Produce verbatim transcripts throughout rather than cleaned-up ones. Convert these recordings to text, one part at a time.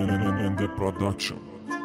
Ende Production.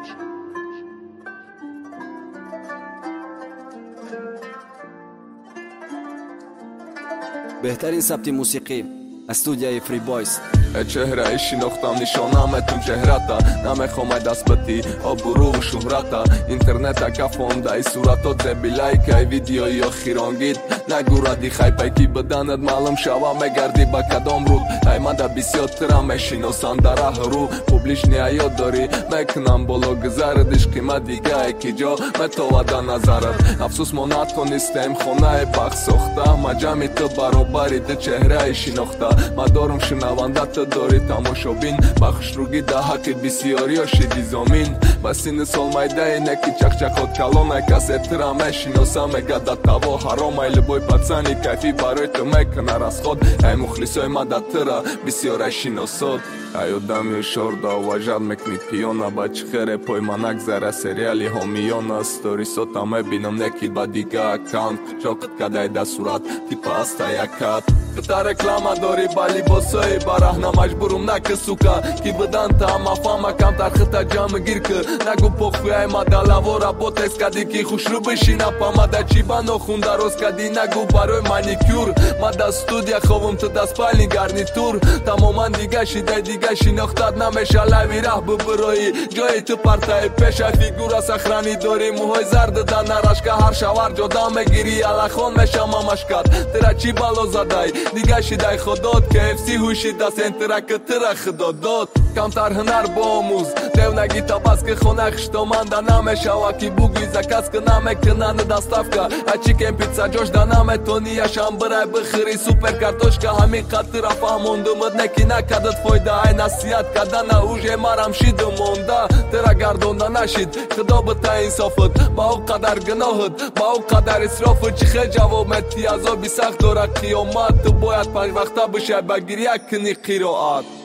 بهترین سبت موسیقی استودیوی فری بویز. چهره شناختم نشانمتون چهرتا نمیخوام دست بتی آبرو و شهرتا اینترنت کفام دای صورتات زبی لایک ای ویدیو یا خیرانگید نگو ردی خیپی کی بدند معلوم شوا مگردی با کدام رود ای مده بسیار ترم شناسان در رو پوبلیش نیایاد داری میکنم بلو گذردش قیمت دیگه یکی جا متواده نظرت افسوس ما نتونستیم خونه پخ سخته مجمع تو برابری ده چهره شناخته ما دارم شنوانده داری تماشابین بخش روگی ده حقی بسیاری ها شدی زمین بسین سال مایده نکی چک چک خود کلانه کسی ترمه شناسه میگه ده توا حرام ای لبوی پتسانی کیفی برای تو میکنه از خود ای مخلص های مده تره بسیار شناسات ای آدمی شورده و وجد میکنی پیانه بچه خیره پای من اگذره سریالی همیانه ستوری سوتا میبینم نکی با دیگه اکانت چاکت کده ده صورت تیپ هسته یکت تا رکلامه داری بالی باسای برهنه مجبورم نکه سوکا کی بدن تا ما فاما کم ترخطه جامع گیر که نگو پخوی ما دلوارا بوتکس کدی کی خوش رو بشینه پا ما دا چی بانو خون دروز کدی نگو برای مانیکیور ما دا استودیا خوام تو دست پالی گرنیتور تماما دیگه شیده دیگه شناختت نمیشه لوی ره ببرایی جای تو پرتای پیش فیگورا سخرانی داری موهای زرد دنرش که هر شوار جدا میگیری الخون میشه مامشکت ترا چی بالو زدای دیگه شیده خودات که افسی هوشی دست انترک ترا خدادات کمتر هنر با آموز دیو نگی تا بس که خونه خشتا من دا نمیشه وکی بوگوی زکس که نمیکنن دستاف که هچی کم پیتزا جوش دا نمیتونی اشم برای بخری سوپر کارتوش که همین خطر فهموندمت نکی نکدت فایده ای نصیحت کدن اوژه مرم شید مونده ترا گردونده نشید خدا بتا انصافت با او قدر گناهت با او قدر اسرافت چی خیل جوابت تیازا بی سخت داره قیامت تو باید پنج وقتا بشه بگیری یک کنی قیراعت